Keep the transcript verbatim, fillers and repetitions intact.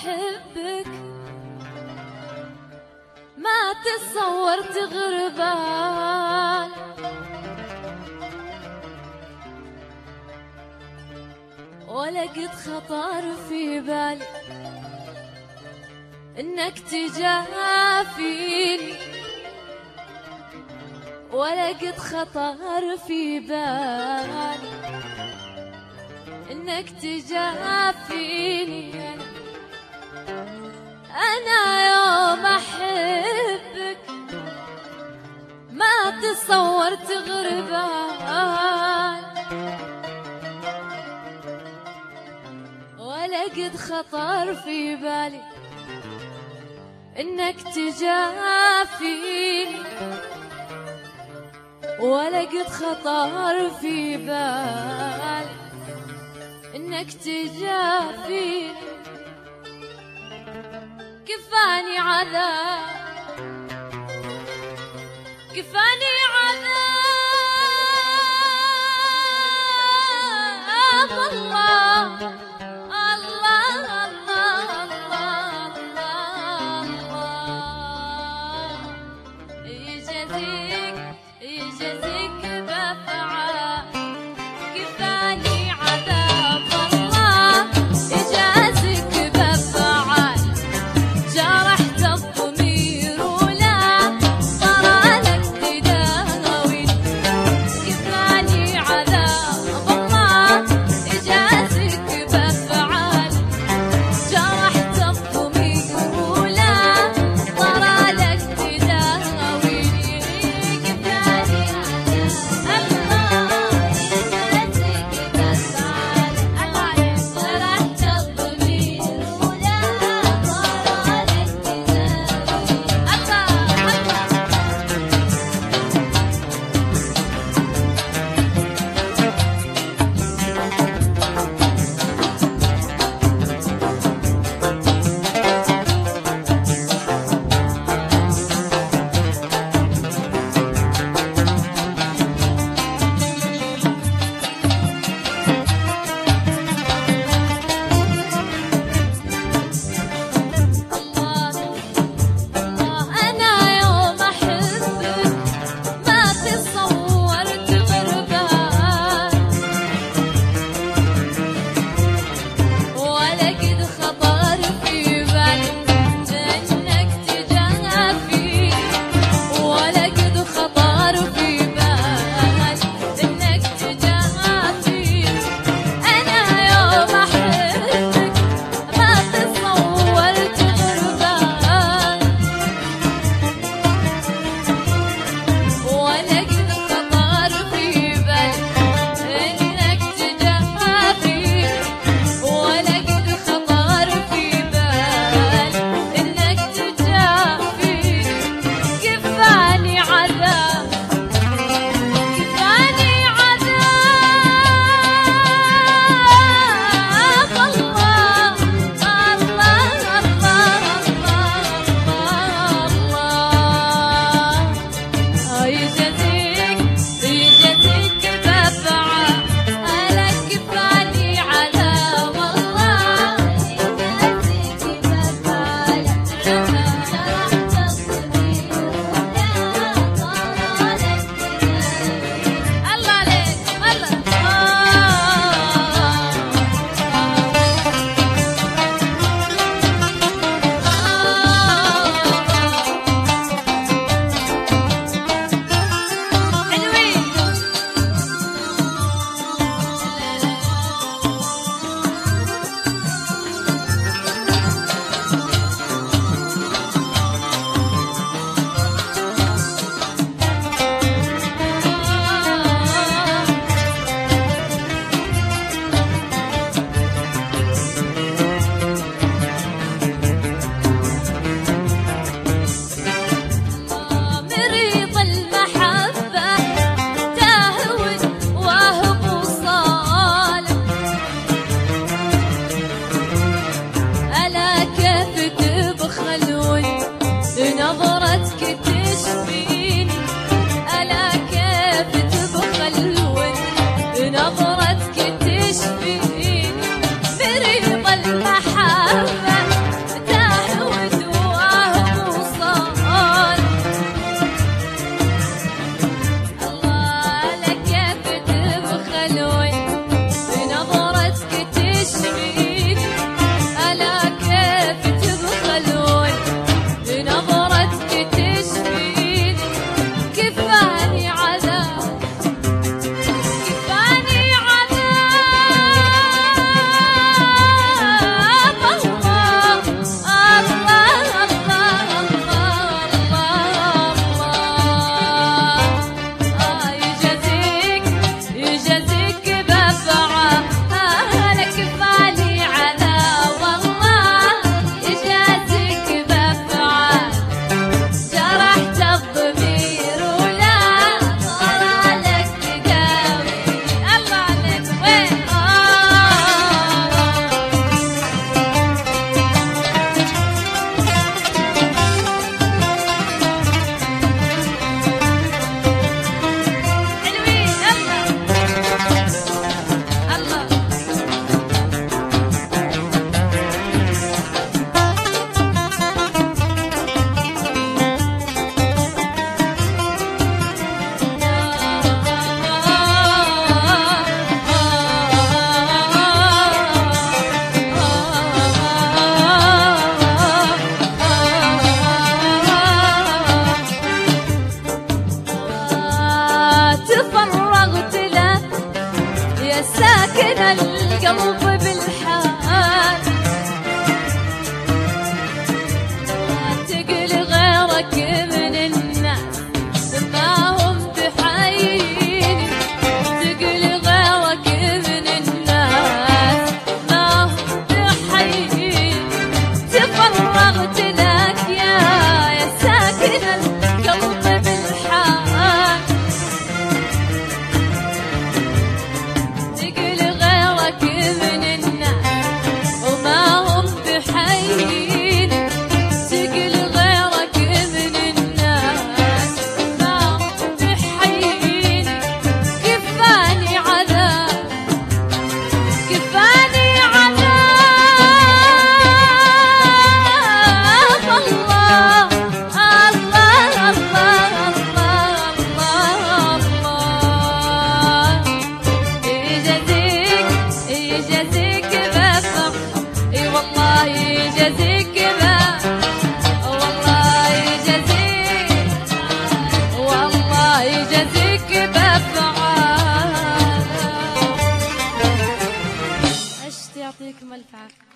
أحبك ما تصورت غربان، ولا قد خطر في بالي إنك تجافيني، ولا قد خطر في بالي إنك تجافيني. أنا يوم أحبك ما تصورت غربان، ولا قد خطر في بالي إنك تجافيني، ولا قد خطر في بالي إنك تجافيني. كفاني عذاب كفاني عذاب الله الله الله الله الله يجازيك يجازيك بأفعال. كفاني عذاب الله يجازيك بأفعال، جرحت الضمير ولا طرى لك تداوي. كفاني عذاب الله يجازيك بأفعال، جرحت الضمير ولا طرى لك تداوي. كفاني عذاب الله يجازيك بأفعال، جرحت الضمير ولا طرى لك أنا يوم أحبك ما تصورت غربان، ولا قد خطر في بالي إنك تجافيني، ولا قد خطر في بالي إنك تجافيني. أنا يوم أحبك ما تصورت غربان، ولا قد خطر في بالي إنك تجافيني، ولا قد خطر في بالي إنك تجافيني. كفاني عذاب كفاني عذاب الله الله الله الله يجازيك يجازيك بأفعال. كفاني عذاب الله يجازيك بأفعال، جرحت الضمير ولا طرى لك تداوي. الله عليك الله حلوين. مريض المحبة تهون واهب وصالح، ألا كيف تبخل نظرتك تشفيني، ألا كيف تبخل نظرتك تشفيني. مريض المحبة يعطيكم الف عافيه.